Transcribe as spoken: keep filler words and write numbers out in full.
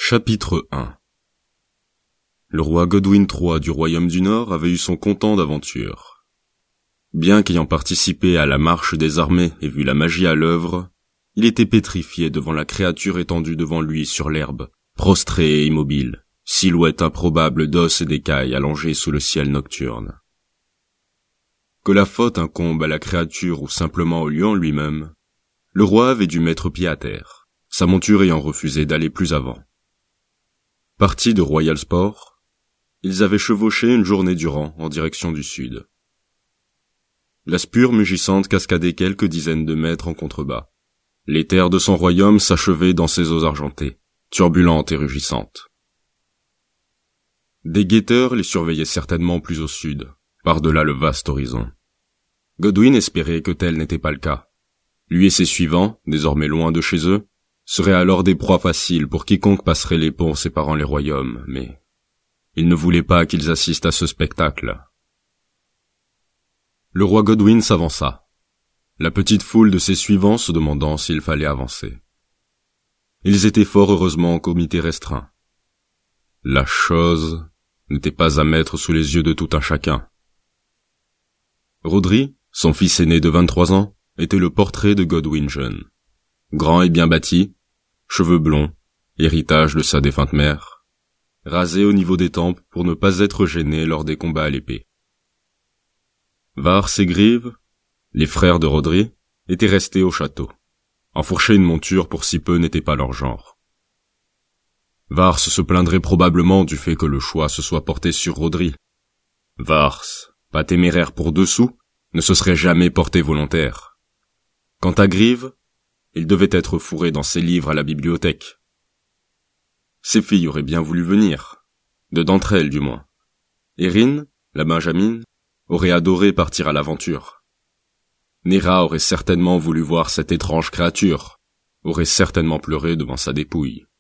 Chapitre un. Le roi Godwin trois du royaume du Nord avait eu son comptant d'aventures. Bien qu'ayant participé à la marche des armées et vu la magie à l'œuvre, il était pétrifié devant la créature étendue devant lui sur l'herbe, prostrée et immobile, silhouette improbable d'os et d'écailles allongée sous le ciel nocturne. Que la faute incombe à la créature ou simplement au lion lui-même, le roi avait dû mettre pied à terre, sa monture ayant refusé d'aller plus avant. Partis de Royal Sport, ils avaient chevauché une journée durant en direction du sud. La Spur mugissante cascadait quelques dizaines de mètres en contrebas. Les terres de son royaume s'achevaient dans ses eaux argentées, turbulentes et rugissantes. Des guetteurs les surveillaient certainement plus au sud, par-delà le vaste horizon. Godwin espérait que tel n'était pas le cas. Lui et ses suivants, désormais loin de chez eux, seraient alors des proies faciles pour quiconque passerait les ponts séparant les royaumes, mais il ne voulait pas qu'ils assistent à ce spectacle. Le roi Godwin s'avança, la petite foule de ses suivants se demandant s'il fallait avancer. Ils étaient fort heureusement en comité restreint. La chose n'était pas à mettre sous les yeux de tout un chacun. Rodri, son fils aîné de vingt-trois ans, était le portrait de Godwin jeune. Grand et bien bâti, cheveux blonds, héritage de sa défunte mère, rasé au niveau des tempes pour ne pas être gêné lors des combats à l'épée. Vars et Grive, les frères de Rodri, étaient restés au château. Enfourcher une monture pour si peu n'était pas leur genre. Vars se plaindrait probablement du fait que le choix se soit porté sur Rodri. Vars, pas téméraire pour deux sous, ne se serait jamais porté volontaire. Quant à Grive, il devait être fourré dans ses livres à la bibliothèque. Ses filles auraient bien voulu venir, deux d'entre elles du moins. Erin, la Benjamine, aurait adoré partir à l'aventure. Néra aurait certainement voulu voir cette étrange créature, aurait certainement pleuré devant sa dépouille.